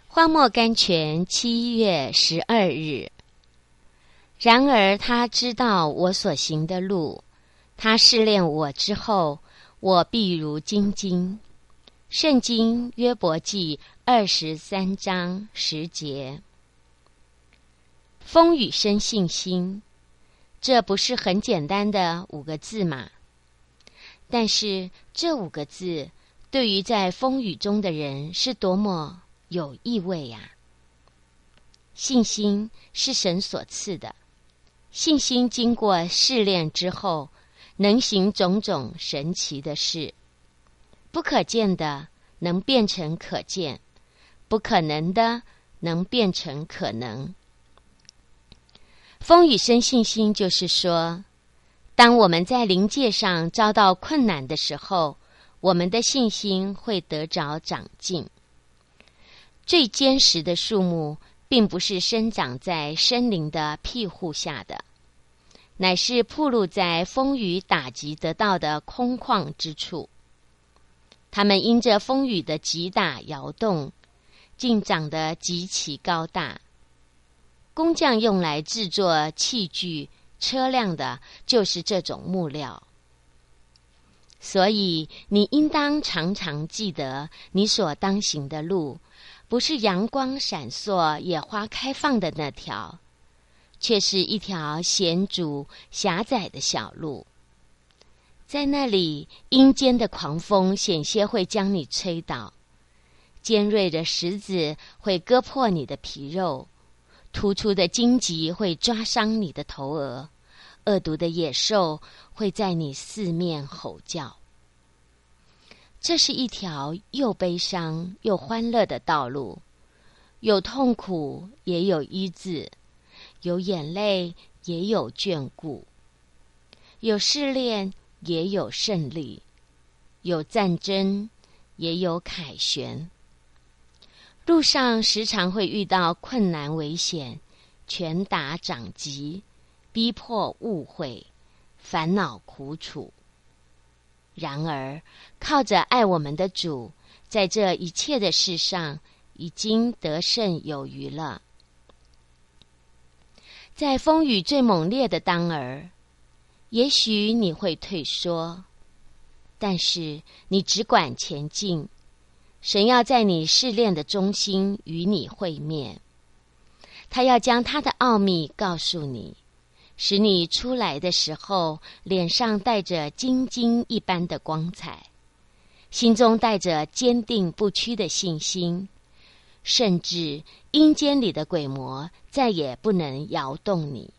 荒漠甘泉7月12日。然而他知道我所行的路，他试炼我之后，我必如精金。圣经约伯记23章10节。风雨生信心，这不是很简单的5个字吗？但是这5个字对于在风雨中的人是多么有意味呀！信心是神所赐的，信心经过试炼之后，能行种种神奇的事。不可见的能变成可见，不可能的能变成可能。风雨生信心就是说，当我们在灵界上遭到困难的时候，我们的信心会得着长进。最坚实的树木并不是生长在森林的庇护下的，乃是暴露在风雨打击得到的空旷之处。它们因着风雨的击打摇动，竟长得极其高大。工匠用来制作器具、车辆的就是这种木料。所以你应当常常记得，你所当行的路，不是阳光闪烁、野花开放的那条，却是一条险阻狭窄的小路。在那里，阴间的狂风险些会将你吹倒，尖锐的石子会割破你的皮肉，突出的荆棘会抓伤你的头额，恶毒的野兽会在你四面吼叫。这是一条又悲伤又欢乐的道路，有痛苦也有医治，有眼泪也有眷顾，有试炼也有胜利，有战争也有凯旋。路上时常会遇到困难危险、拳打掌击、逼迫误会、烦恼苦楚。然而靠着爱我们的主，在这一切的事上已经得胜有余了。在风雨最猛烈的当儿，也许你会退缩，但是你只管前进。神要在你试炼的中心与你会面，他要将他的奥秘告诉你，使你出来的时候脸上带着金晶一般的光彩，心中带着坚定不屈的信心，甚至阴间里的鬼魔再也不能摇动你。